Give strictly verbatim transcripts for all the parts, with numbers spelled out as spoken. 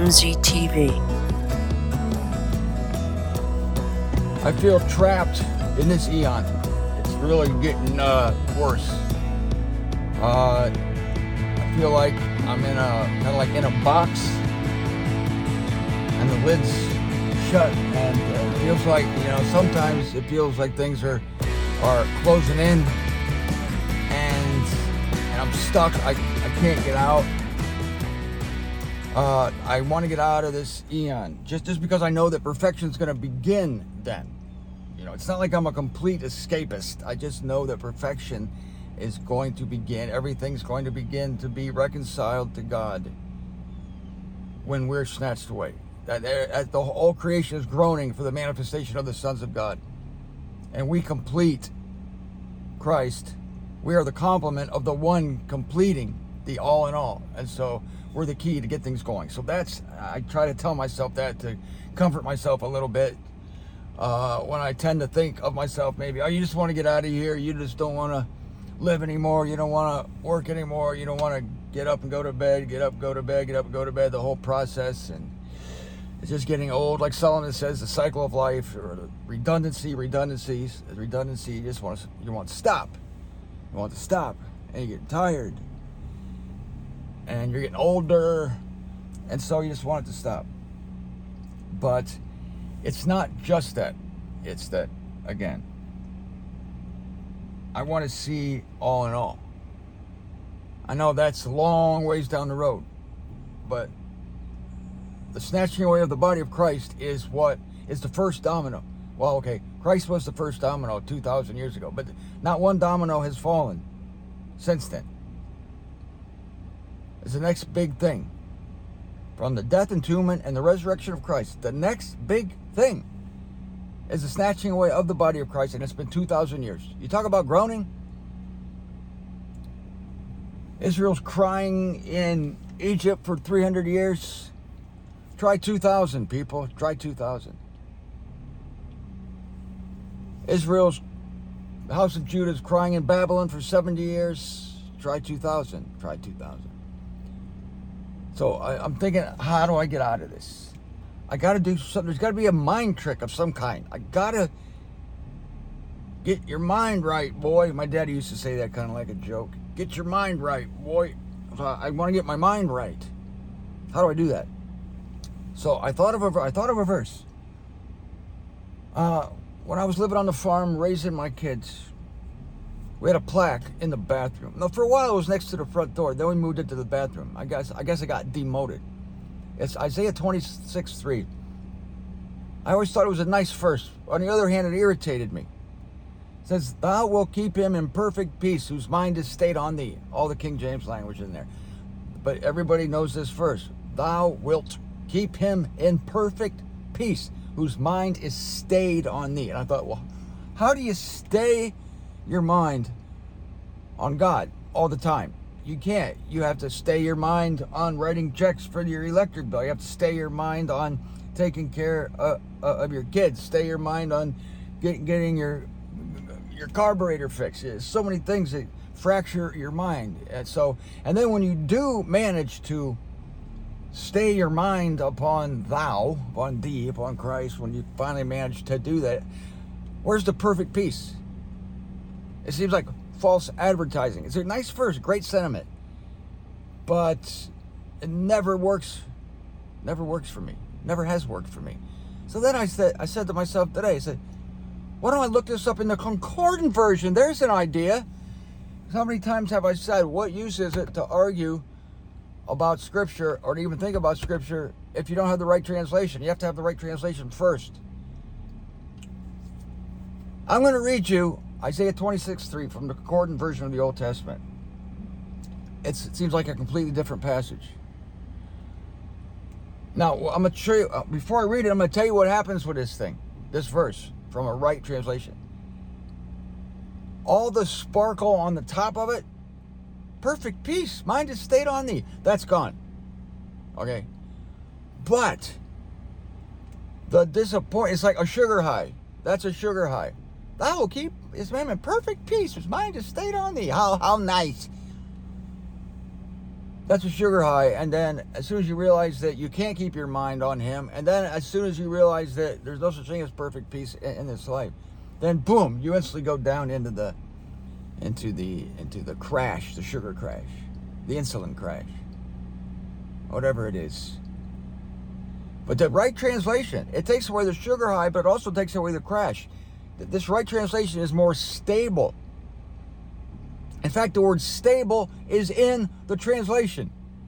M Z T V. I feel trapped in this eon. It's really getting uh, worse. Uh, I feel like I'm in a kind of like in a box, and the lid's shut, and uh, it feels like, you know, sometimes it feels like things are are closing in, and and I'm stuck. I I can't get out. Uh, I want to get out of this eon just just because I know that perfection is going to begin then. You know, it's not like I'm a complete escapist. I just know that perfection is going to begin. Everything's going to begin to be reconciled to God when we're snatched away. That, that the whole creation is groaning for the manifestation of the sons of God. And we complete Christ. We are the complement of the one completing the all in all. And so we're the key to get things going. So that's, I try to tell myself that to comfort myself a little bit. Uh, when I tend to think of myself, maybe, oh, you just want to get out of here. You just don't want to live anymore. You don't want to work anymore. You don't want to get up and go to bed, get up, go to bed, get up and go to bed, the whole process. And it's just getting old. Like Solomon says, the cycle of life, or the redundancy, redundancies, redundancy. You just want to, you want to stop. You want to stop, and you get tired. And you're getting older, and so you just want it to stop. But it's not just that. It's that, again, I want to see all in all. I know that's a long ways down the road, but the snatching away of the body of Christ is what is the first domino. Well, okay, Christ was the first domino two thousand years ago, but not one domino has fallen since then. It's the next big thing. From the death, entombment, and the resurrection of Christ, the next big thing is the snatching away of the body of Christ, and it's been two thousand years. You talk about groaning? Israel's crying in Egypt for three hundred years. Try two thousand, people. Try two thousand. Israel's, the house of Judah is crying in Babylon for seventy years. Try two thousand. Try two thousand. So I, I'm thinking, how do I get out of this? I got to do something. There's got to be a mind trick of some kind. I got to get your mind right, boy. My daddy used to say that kind of like a joke. Get your mind right, boy. So I want to get my mind right. How do I do that? So I thought of a, I thought of a verse. Uh, when I was living on the farm, raising my kids, we had a plaque in the bathroom. Now, for a while, it was next to the front door. Then we moved it to the bathroom. I guess I guess it got demoted. It's Isaiah twenty-six three. I always thought it was a nice verse. On the other hand, it irritated me. It says, "Thou wilt keep him in perfect peace, whose mind is stayed on thee." All the King James language in there. But everybody knows this verse. Thou wilt keep him in perfect peace, whose mind is stayed on thee. And I thought, well, how do you stay your mind on God all the time? You can't. You have to stay your mind on writing checks for your electric bill. You have to stay your mind on taking care uh, uh, of your kids. Stay your mind on get, getting your your carburetor fixed. There's so many things that fracture your mind. And so, and then when you do manage to stay your mind upon thou, upon thee, upon Christ, when you finally manage to do that, where's the perfect peace? It seems like false advertising. It's a nice verse, great sentiment, but it never works. Never works for me. Never has worked for me. So then I said, I said to myself today, I said, why don't I look this up in the concordant version? There's an idea. How many times have I said, what use is it to argue about Scripture or to even think about Scripture if you don't have the right translation? You have to have the right translation first. I'm going to read you Isaiah twenty-six three from the concordant version of the Old Testament. It's, it seems like a completely different passage. Now, I'm going to show you, uh, before I read it, I'm going to tell you what happens with this thing, this verse from a right translation. All the sparkle on the top of it, perfect peace, mind is stayed on thee, that's gone. Okay? But the disappointment, it's like a sugar high. That's a sugar high. Thou will keep his man in perfect peace, whose mind is stayed on thee. How how nice. That's a sugar high. And then as soon as you realize that you can't keep your mind on him, and then as soon as you realize that there's no such thing as perfect peace in, in this life, then boom, you instantly go down into the into the into the crash, the sugar crash, the insulin crash, whatever it is. But the right translation, it takes away the sugar high, but it also takes away the crash. This right translation is more stable. In fact, the word stable is in the translation.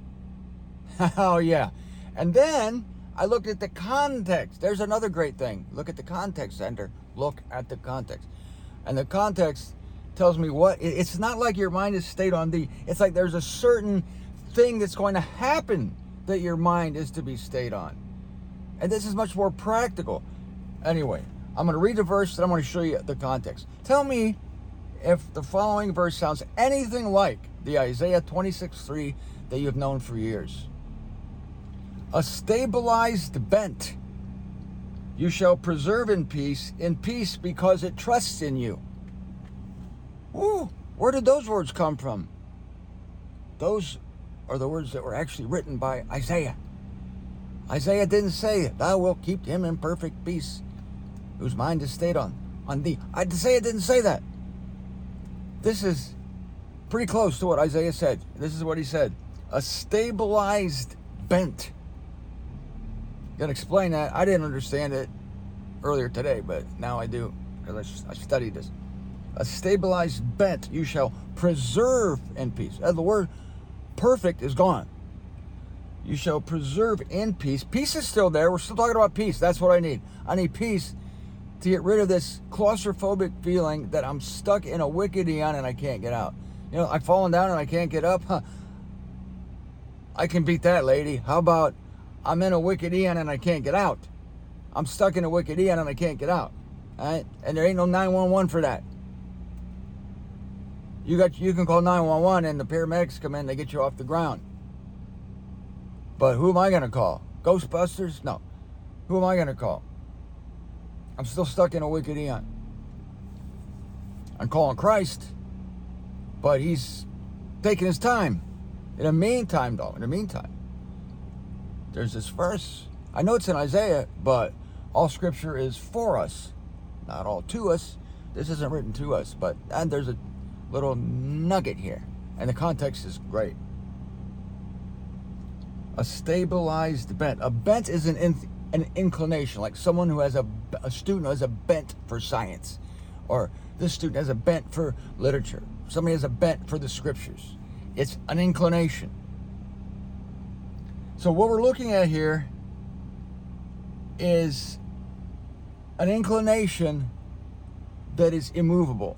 Oh, yeah. And then I looked at the context. There's another great thing. Look at the context, Ender. Look at the context. And the context tells me what, it's not like your mind is stayed on thee. It's like there's a certain thing that's going to happen that your mind is to be stayed on. And this is much more practical. Anyway, I'm going to read the verse and I'm going to show you the context. Tell me if the following verse sounds anything like the Isaiah twenty-six three that you've known for years. A stabilized bent you shall preserve in peace, in peace because it trusts in you. Ooh, where did those words come from? Those are the words that were actually written by Isaiah. Isaiah didn't say, thou wilt keep him in perfect peace, whose mind is stayed on, on thee. Isaiah didn't say that. This is pretty close to what Isaiah said. This is what he said. A stabilized bent. Gonna explain that. I didn't understand it earlier today, but now I do, because I studied this. A stabilized bent you shall preserve in peace. And the word perfect is gone. You shall preserve in peace. Peace is still there. We're still talking about peace. That's what I need. I need peace to get rid of this claustrophobic feeling that I'm stuck in a wicked eon and I can't get out. You know, I've fallen down and I can't get up. Huh. I can beat that, lady. How about I'm in a wicked eon and I can't get out? I'm stuck in a wicked eon and I can't get out. All right? And there ain't no nine one one for that. You got you can call nine one one and the paramedics come in, they get you off the ground. But who am I going to call? Ghostbusters? No. Who am I going to call? I'm still stuck in a wicked eon. I'm calling Christ, but he's taking his time. In the meantime, though, in the meantime, there's this verse. I know it's in Isaiah, but all scripture is for us, not all to us. This isn't written to us, but and there's a little nugget here, and the context is great. A stabilized bent. A bent is an in, an inclination, like someone who has a, a student who has a bent for science, or this student has a bent for literature. Somebody has a bent for the scriptures. It's an inclination. So what we're looking at here is an inclination that is immovable.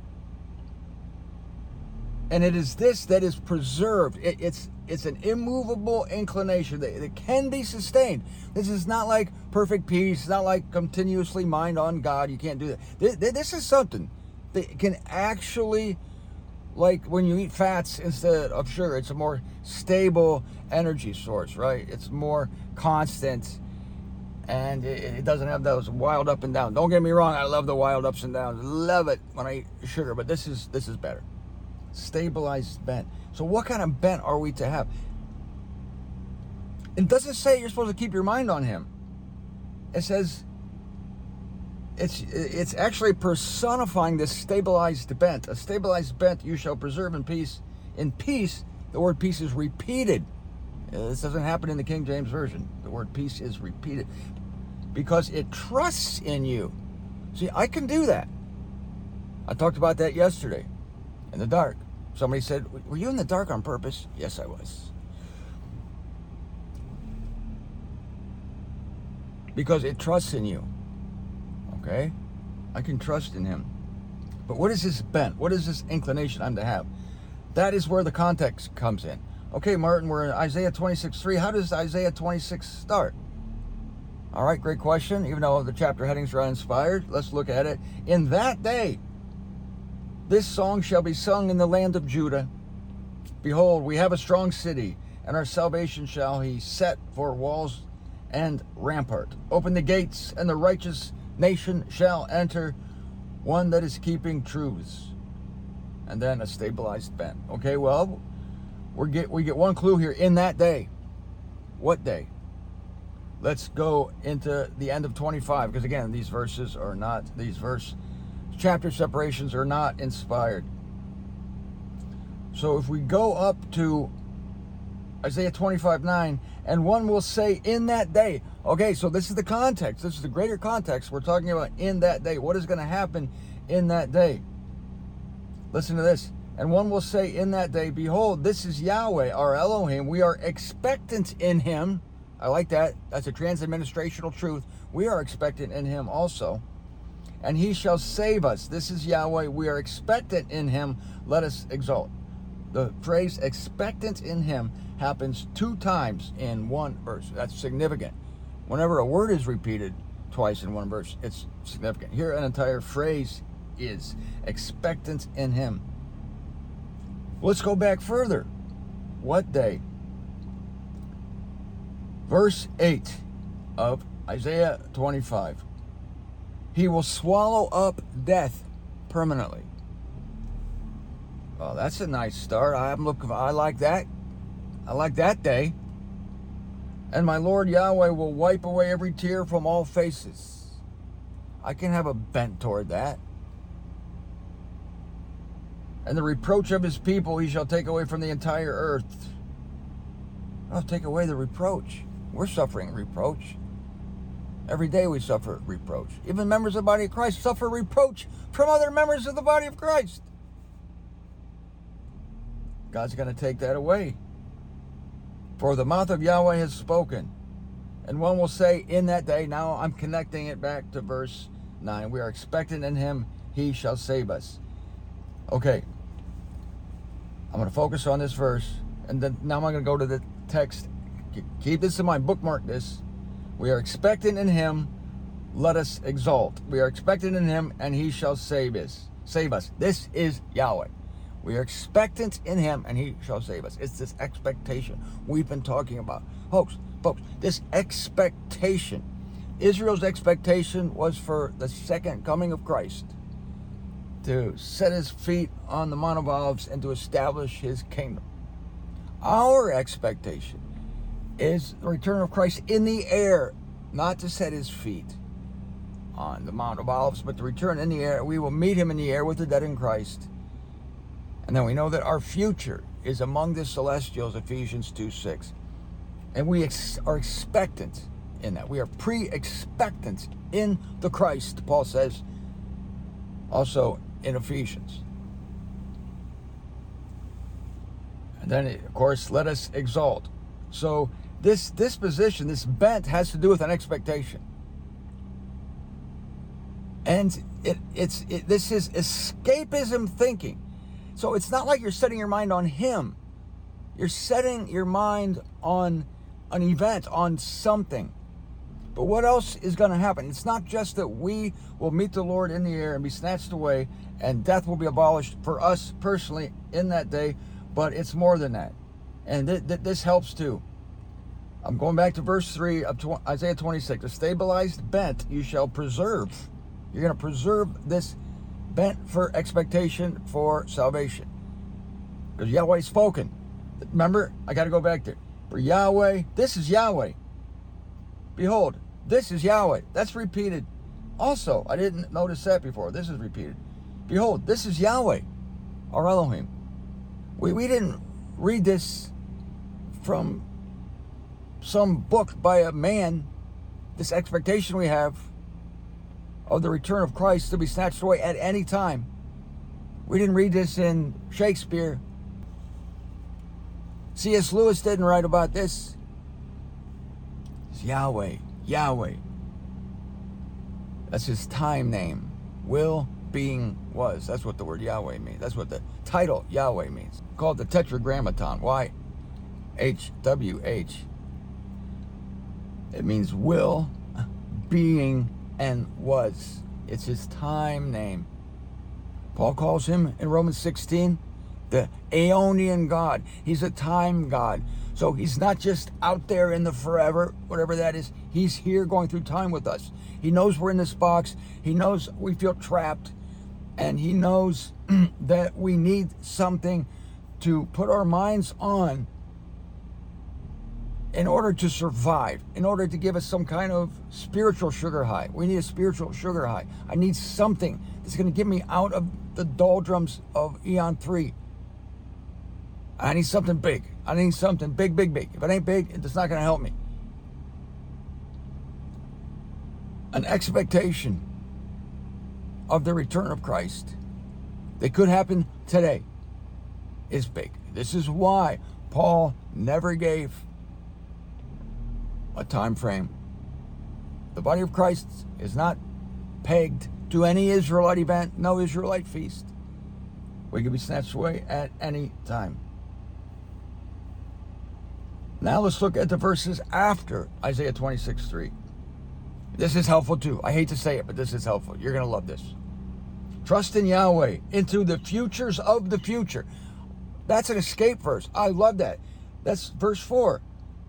And it is this that is preserved. It, it's it's an immovable inclination that, that can be sustained. This is not like perfect peace. It's not like continuously mind on God. You can't do that. This, this is something that can actually, like when you eat fats instead of sugar, it's a more stable energy source, right? It's more constant, and it, it doesn't have those wild up and down. Don't get me wrong. I love the wild ups and downs. Love it when I eat sugar, but this is this is better. Stabilized bent. So what kind of bent are we to have? It doesn't say you're supposed to keep your mind on him. It says it's it's actually personifying this stabilized bent. A stabilized bent you shall preserve in peace. In peace, the word peace is repeated. This doesn't happen in the King James Version. The word peace is repeated because it trusts in you. See, I can do that. I talked about that yesterday in the dark. Somebody said, were you in the dark on purpose? Yes, I was. Because it trusts in you. Okay? I can trust in him. But what is this bent? What is this inclination I'm to have? That is where the context comes in. Okay, Martin, we're in Isaiah twenty-six three. How does Isaiah twenty-six start? All right, great question. Even though the chapter headings are uninspired, let's look at it. In that day, this song shall be sung in the land of Judah. Behold, we have a strong city, and our salvation shall he set for walls and rampart. Open the gates, and the righteous nation shall enter, one that is keeping truths. And then a stabilized bent. Okay, well, we get we get one clue here. In that day. What day? Let's go into the end of twenty-five, because again, these verses are not, these verse chapter separations are not inspired. So if we go up to Isaiah twenty-five nine, and one will say in that day. Okay, so this is the context. This is the greater context. We're talking about in that day. What is going to happen in that day? Listen to this. And one will say in that day, behold, this is Yahweh, our Elohim. We are expectant in him. I like that. That's a trans-administrational truth. We are expectant in him also. And he shall save us. This is Yahweh. We are expectant in him. Let us exalt. The phrase expectant in him happens two times in one verse. That's significant. Whenever a word is repeated twice in one verse, it's significant. Here, an entire phrase is expectant in him. Let's go back further. What day? Verse eight of Isaiah twenty-five. He will swallow up death permanently. Well, that's a nice start. I'm looking. I like that. I like that day. And my Lord Yahweh will wipe away every tear from all faces. I can have a bent toward that. And the reproach of his people he shall take away from the entire earth. I'll take away the reproach. We're suffering reproach. Every day we suffer reproach. Even members of the body of Christ suffer reproach from other members of the body of Christ. God's going to take that away. For the mouth of Yahweh has spoken. And one will say in that day, now I'm connecting it back to verse nine. We are expectant in him, he shall save us. Okay. I'm going to focus on this verse. And then now I'm going to go to the text. Keep this in mind. Bookmark this. We are expectant in him. Let us exalt. We are expectant in him, and he shall save us. Save us. This is Yahweh. We are expectant in him, and he shall save us. It's this expectation we've been talking about. Folks, folks, this expectation. Israel's expectation was for the second coming of Christ, to set his feet on the Mount of Olives and to establish his kingdom. Our expectation is the return of Christ in the air, not to set his feet on the Mount of Olives, but to return in the air. We will meet him in the air with the dead in Christ. And then we know that our future is among the celestials, Ephesians two six. And we ex- are expectant in that. We are pre-expectant in the Christ, Paul says, also in Ephesians. And then, of course, let us exalt. So this disposition, this bent, has to do with an expectation. And it, it's it, this is escapism thinking. So it's not like you're setting your mind on him. You're setting your mind on an event, on something. But what else is going to happen? It's not just that we will meet the Lord in the air and be snatched away and death will be abolished for us personally in that day, but it's more than that. And th- th- this helps too. I'm going back to verse three of tw- Isaiah twenty-six. A stabilized bent you shall preserve. You're going to preserve this bent for expectation for salvation. Because Yahweh spoken. Remember, I got to go back there. For Yahweh, this is Yahweh. Behold, this is Yahweh. That's repeated. Also, I didn't notice that before. This is repeated. Behold, this is Yahweh, our Elohim. We, we didn't read this from some book by a man, this expectation we have of the return of Christ to be snatched away at any time. We didn't read this in Shakespeare. C S Lewis didn't write about this. It's Yahweh, Yahweh. That's his time name. Will, being, was. That's what the word Yahweh means. That's what the title Yahweh means. Called the Tetragrammaton. Y H W H. It means will, being, and was. It's his time name. Paul calls him in Romans sixteen the Aeonian God. He's a time God. So he's not just out there in the forever, whatever that is. He's here going through time with us. He knows we're in this box. He knows we feel trapped. And he knows that we need something to put our minds on in order to survive, in order to give us some kind of spiritual sugar high. We need a spiritual sugar high. I need something that's going to get me out of the doldrums of Eon three. I need something big. I need something big, big, big. If it ain't big, it's not going to help me. An expectation of the return of Christ that could happen today is big. This is why Paul never gave a time frame. The body of Christ is not pegged to any Israelite event, no Israelite feast. We can be snatched away at any time. Now let's look at the verses after Isaiah twenty-six three. This is helpful too. I hate to say it, but this is helpful. You're going to love this. Trust in Yahweh into the futures of the future. That's an escape verse. I love that. That's verse four.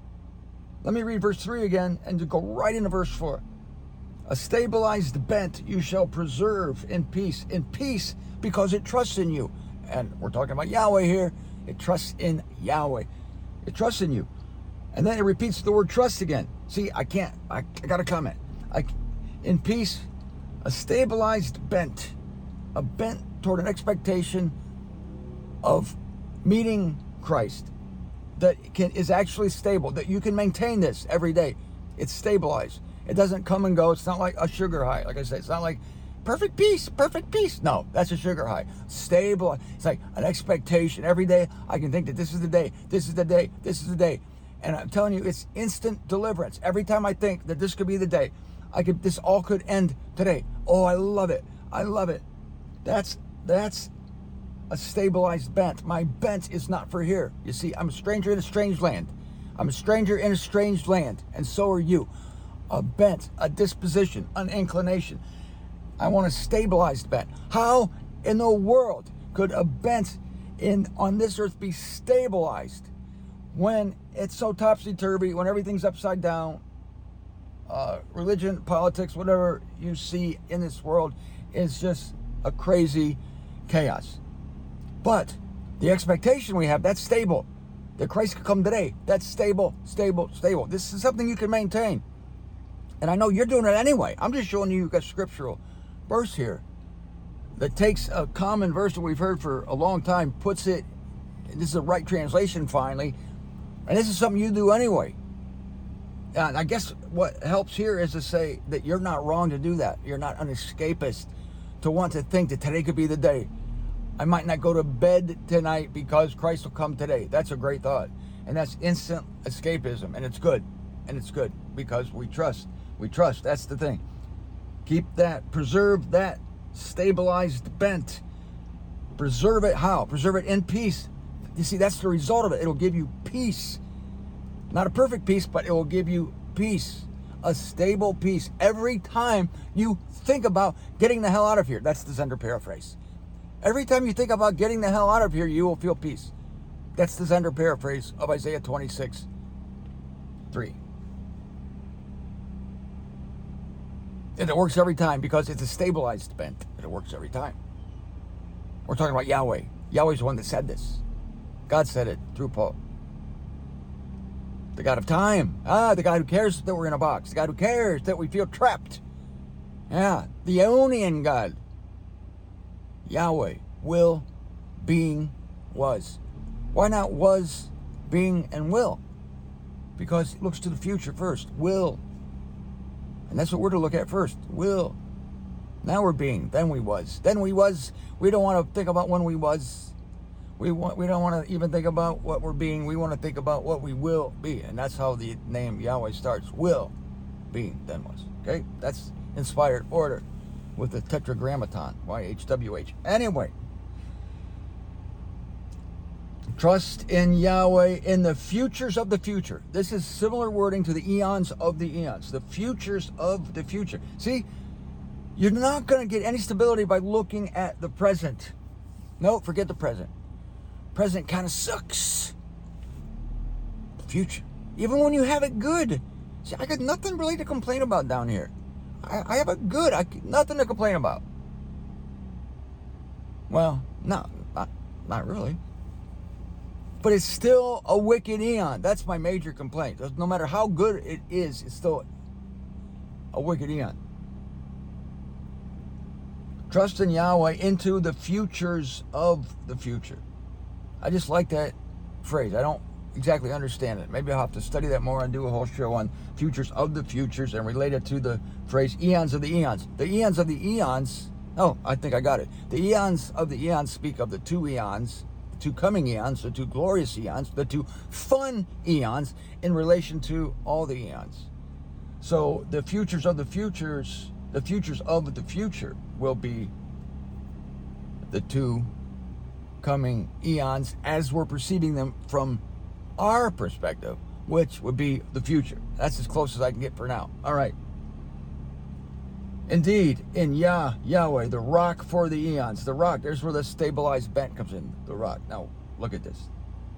Let me read verse three again and to go right into verse four. A stabilized bent you shall preserve in peace. In peace because it trusts in you. And we're talking about Yahweh here. It trusts in Yahweh. It trusts in you. And then it repeats the word trust again. See, I can't. I, I got to comment. I, in peace, a stabilized bent. A bent toward an expectation of meeting Christ that can is actually stable, that you can maintain this every day. It's stabilized. It doesn't come and go. It's not like a sugar high. Like I said, it's not like perfect peace, perfect peace. No, that's a sugar high. Stable. It's like an expectation. Every day I can think that this is the day, this is the day, this is the day. And I'm telling you, it's instant deliverance. Every time I think that this could be the day, I could this all could end today. Oh, I love it. I love it. That's that's a stabilized bent. My bent is not for here. You see, I'm a stranger in a strange land. I'm a stranger in a strange land, and so are you. A bent, a disposition, an inclination. I want a stabilized bent. How in the world could a bent in on this earth be stabilized when it's so topsy-turvy, when everything's upside down? Uh, religion, politics, whatever you see in this world is just a crazy chaos. But the expectation we have, that's stable. That Christ could come today. That's stable, stable, stable. This is something you can maintain. And I know you're doing it anyway. I'm just showing you a scriptural verse here that takes a common verse that we've heard for a long time, puts it, this is the right translation finally, and this is something you do anyway. And I guess what helps here is to say that you're not wrong to do that. You're not an escapist to want to think that today could be the day. I might not go to bed tonight because Christ will come today. That's a great thought. And that's instant escapism. And it's good. And it's good because we trust. We trust. That's the thing. Keep that. Preserve that stabilized bent. Preserve it how? Preserve it in peace. You see, that's the result of it. It'll give you peace. Not a perfect peace, but it will give you peace. A stable peace. Every time you think about getting the hell out of here. That's the Zender paraphrase. Every time you think about getting the hell out of here, you will feel peace. That's the Zender paraphrase of Isaiah twenty-six three. And it works every time because it's a stabilized bent. And it works every time. We're talking about Yahweh. Yahweh's the one that said this. God said it through Paul. The God of time. Ah, the God who cares that we're in a box. The God who cares that we feel trapped. Yeah, the Aeonian God. Yahweh, will, being, was. Why not was, being, and will? Because it looks to the future first. Will. And that's what we're to look at first. Will. Now we're being. Then we was. Then we was. We don't want to think about when we was. We want. We don't want to even think about what we're being. We want to think about what we will be. And that's how the name Yahweh starts. Will, being, then was. Okay? That's inspired order with the tetragrammaton, Y H W H. Anyway, trust in Yahweh in the futures of the future. This is similar wording to the eons of the eons, the futures of the future. See, you're not going to get any stability by looking at the present. No, forget the present. Present kind of sucks. The future. Even when you have it good. See, I got nothing really to complain about down here. I, I have a good, I, nothing to complain about. Well, no, not, not really. But it's still a wicked eon. That's my major complaint. No matter how good it is, it's still a wicked eon. Trust in Yahweh into the futures of the future. I just like that phrase. I don't exactly understand it. Maybe I'll have to study that more and do a whole show on futures of the futures and relate it to the phrase eons of the eons. The eons of the eons, oh, I think I got it. The eons of the eons speak of the two eons, the two coming eons, the two glorious eons, the two fun eons in relation to all the eons. So the futures of the futures, the futures of the future will be the two coming eons as we're perceiving them from our perspective, which would be the future. That's as close as I can get for now. All right. Indeed, in Yah, Yahweh, the rock for the eons. The rock, there's where the stabilized bent comes in, the rock. Now, look at this.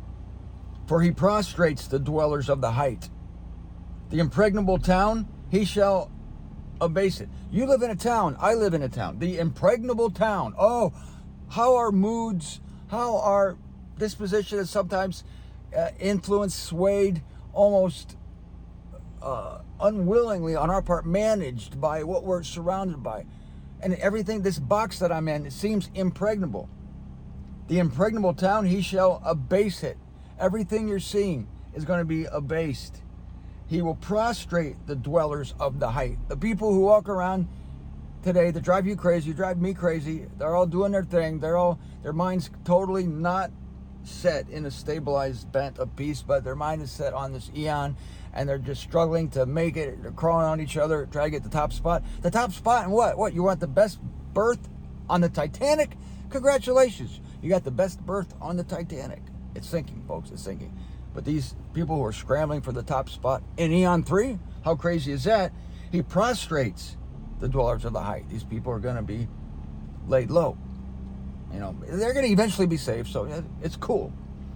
For he prostrates the dwellers of the height. The impregnable town, he shall abase it. You live in a town, I live in a town. The impregnable town. Oh, how our moods, how our disposition is sometimes uh, influenced, swayed, almost uh, unwillingly on our part, managed by what we're surrounded by. And everything, this box that I'm in, it seems impregnable. The impregnable town, he shall abase it. Everything you're seeing is going to be abased. He will prostrate the dwellers of the height. The people who walk around today that drive you crazy, drive me crazy. They're all doing their thing. They're all, their mind's totally not set in a stabilized bent of peace, but their mind is set on this eon, and they're just struggling to make it. They're crawling on each other, trying to get the top spot. The top spot and what? What, you want the best berth on the Titanic? Congratulations. You got the best berth on the Titanic. It's sinking, folks. It's sinking. But these people who are scrambling for the top spot in Eon three, how crazy is that? He prostrates the dwellers of the height. These people are going to be laid low. You know, they're going to eventually be saved, so it's cool.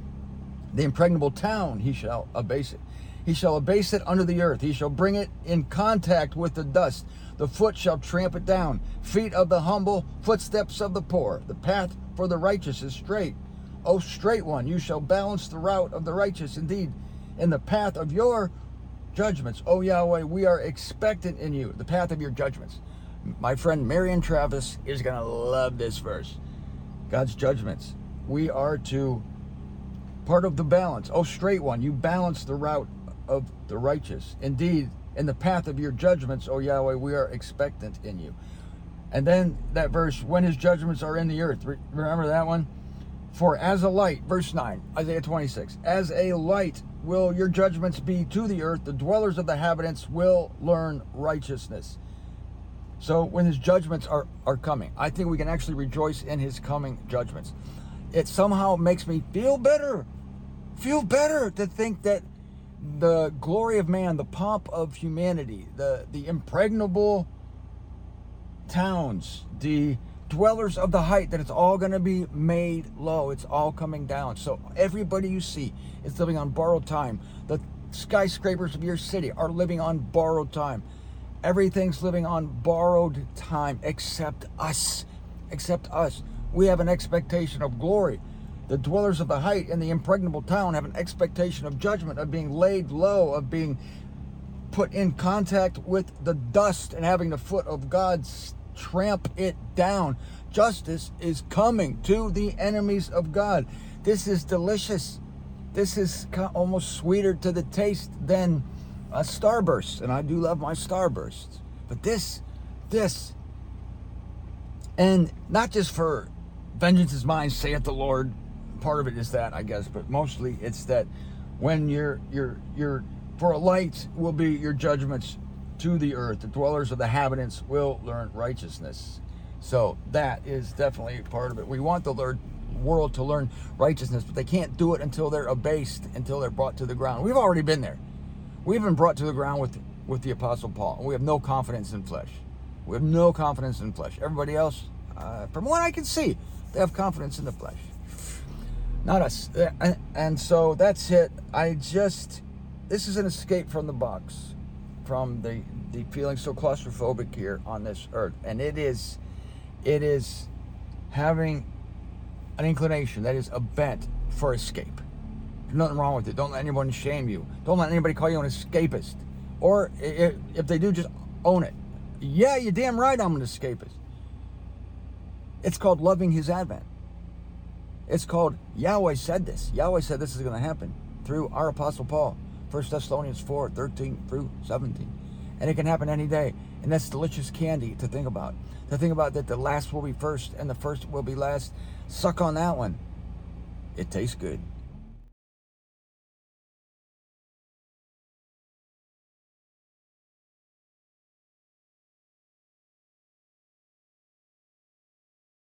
The impregnable town, he shall abase it. He shall abase it under the earth. He shall bring it in contact with the dust. The foot shall tramp it down. Feet of the humble, footsteps of the poor. The path for the righteous is straight. O straight one, you shall balance the route of the righteous. Indeed, in the path of your judgments, O Yahweh, we are expectant in you. The path of your judgments. My friend Marion Travis is going to love this verse. God's judgments. We are to part of the balance. O straight one, you balance the route of the righteous. Indeed, in the path of your judgments, O Yahweh, we are expectant in you. And then that verse, when his judgments are in the earth. Remember that one? For as a light, verse nine, Isaiah twenty-six, as a light will your judgments be to the earth. The dwellers of the inhabitants will learn righteousness. So when his judgments are, are coming, I think we can actually rejoice in his coming judgments. It somehow makes me feel better, feel better to think that the glory of man, the pomp of humanity, the, the impregnable towns, the dwellers of the height, that it's all going to be made low. It's all coming down. So everybody you see is living on borrowed time. The skyscrapers of your city are living on borrowed time. Everything's living on borrowed time except us. Except us. We have an expectation of glory. The dwellers of the height in the impregnable town have an expectation of judgment, of being laid low, of being put in contact with the dust and having the foot of God tramp it down. Justice is coming to the enemies of God. This is delicious. This is almost sweeter to the taste than a Starburst, and I do love my Starbursts. But this, this, and not just for vengeance is mine, saith the Lord. Part of it is that, I guess, but mostly it's that when you're, you're, you're, for a light will be your judgments to the earth. The dwellers of the inhabitants will learn righteousness. So that is definitely part of it. We want the Lord, world to learn righteousness, but they can't do it until they're abased, until they're brought to the ground. We've already been there. We've been brought to the ground with, with the Apostle Paul. And we have no confidence in flesh. We have no confidence in flesh. Everybody else, uh, from what I can see, they have confidence in the flesh. Not us. And, and so that's it. I just, this is an escape from the box, from the, the feeling so claustrophobic here on this earth. And it is, it is having an inclination, that is a bent for escape. There's nothing wrong with it. Don't let anyone shame you. Don't let anybody call you an escapist. Or if, if they do, just own it. Yeah, you're damn right I'm an escapist. It's called loving his advent. It's called, Yahweh said this. Yahweh said this is going to happen through our Apostle Paul. First Thessalonians four, thirteen through seventeen. And it can happen any day. And that's delicious candy to think about. To think about that the last will be first and the first will be last. Suck on that one. It tastes good.